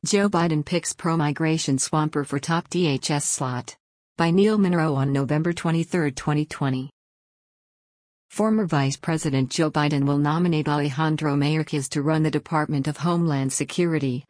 Joe Biden picks pro-migration swamper for top DHS slot. By Neil Monroe on November 23, 2020. Former Vice President Joe Biden will nominate Alejandro Mayorkas to run the Department of Homeland Security,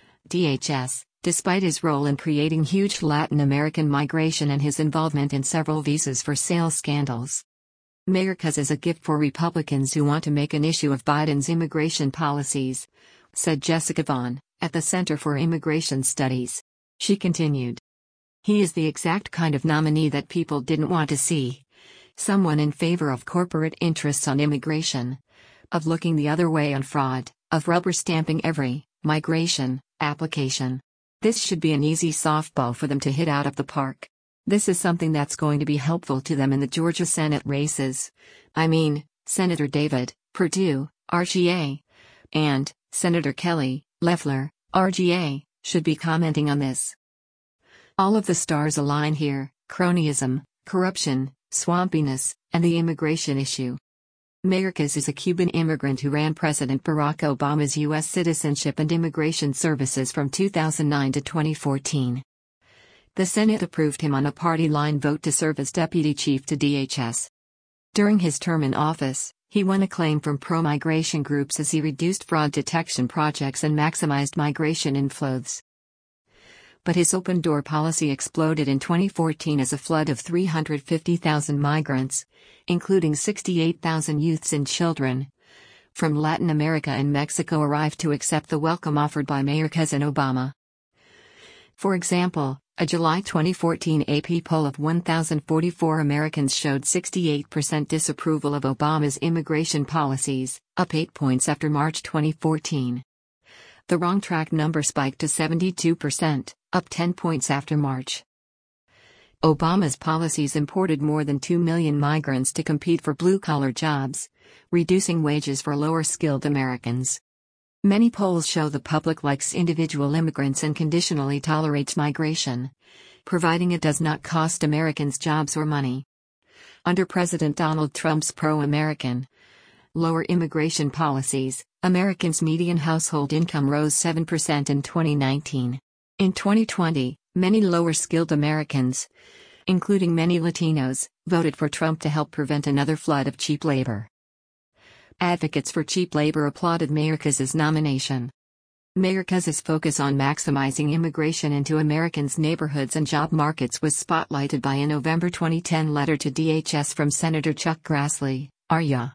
DHS, despite his role in creating huge Latin American migration and his involvement in several visas for sale scandals. Mayorkas is a gift for Republicans who want to make an issue of Biden's immigration policies, said Jessica Vaughn, at the Center for Immigration Studies. She continued. He is the exact kind of nominee that people didn't want to see. Someone in favor of corporate interests on immigration, of looking the other way on fraud, of rubber stamping every migration application. This should be an easy softball for them to hit out of the park. This is something that's going to be helpful to them in the Georgia Senate races. I mean, Senator David Perdue, RGA, and Senator Kelly Loeffler, RGA, should be commenting on this. All of the stars align here: cronyism, corruption, swampiness, and the immigration issue. Mayorkas is a Cuban immigrant who ran President Barack Obama's U.S. Citizenship and Immigration Services from 2009 to 2014. The Senate approved him on a party-line vote to serve as deputy chief to DHS. During his term in office, he won acclaim from pro-migration groups as he reduced fraud detection projects and maximized migration inflows. But his open-door policy exploded in 2014 as a flood of 350,000 migrants, including 68,000 youths and children, from Latin America and Mexico arrived to accept the welcome offered by Mayorkas and Obama. For example, a July 2014 AP poll of 1,044 Americans showed 68% disapproval of Obama's immigration policies, up 8 points after March 2014. The wrong track number spiked to 72%, up 10 points after March. Obama's policies imported more than 2 million migrants to compete for blue-collar jobs, reducing wages for lower-skilled Americans. Many polls show the public likes individual immigrants and conditionally tolerates migration, providing it does not cost Americans jobs or money. Under President Donald Trump's pro-American, lower immigration policies, Americans' median household income rose 7% in 2019. In 2020, many lower-skilled Americans, including many Latinos, voted for Trump to help prevent another flood of cheap labor. Advocates for cheap labor applauded Mayorkas' nomination. Mayorkas' focus on maximizing immigration into Americans' neighborhoods and job markets was spotlighted by a November 2010 letter to DHS from Senator Chuck Grassley, RYA.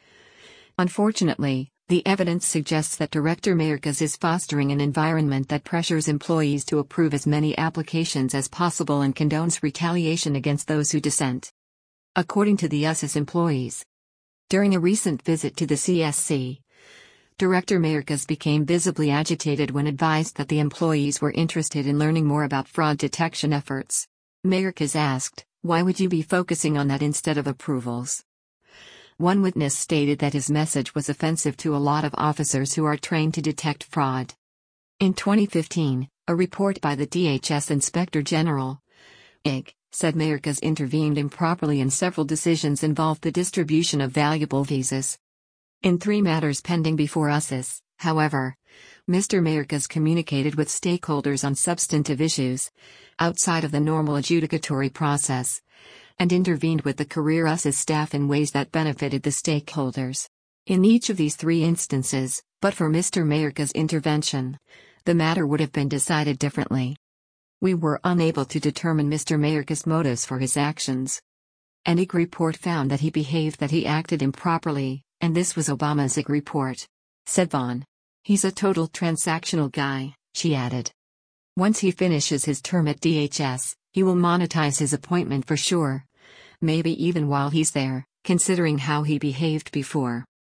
Unfortunately, the evidence suggests that Director Mayorkas is fostering an environment that pressures employees to approve as many applications as possible and condones retaliation against those who dissent. According to the US's employees. During a recent visit to the CSC, Director Mayorkas became visibly agitated when advised that the employees were interested in learning more about fraud detection efforts. Mayorkas asked, "Why would you be focusing on that instead of approvals?" One witness stated that his message was offensive to a lot of officers who are trained to detect fraud. In 2015, a report by the DHS Inspector General, IG, said Mayorkas intervened improperly and several decisions involved the distribution of valuable visas. In 3 matters pending before USIS, however, Mr. Mayorkas communicated with stakeholders on substantive issues, outside of the normal adjudicatory process, and intervened with the career USIS staff in ways that benefited the stakeholders. In each of these 3 instances, but for Mr. Mayorkas' intervention, the matter would have been decided differently. We were unable to determine Mr. Mayorkas' motives for his actions. An IG report found that he acted improperly, and this was Obama's IG report, said Vaughn. He's a total transactional guy, she added. Once he finishes his term at DHS, he will monetize his appointment for sure. Maybe even while he's there, considering how he behaved before.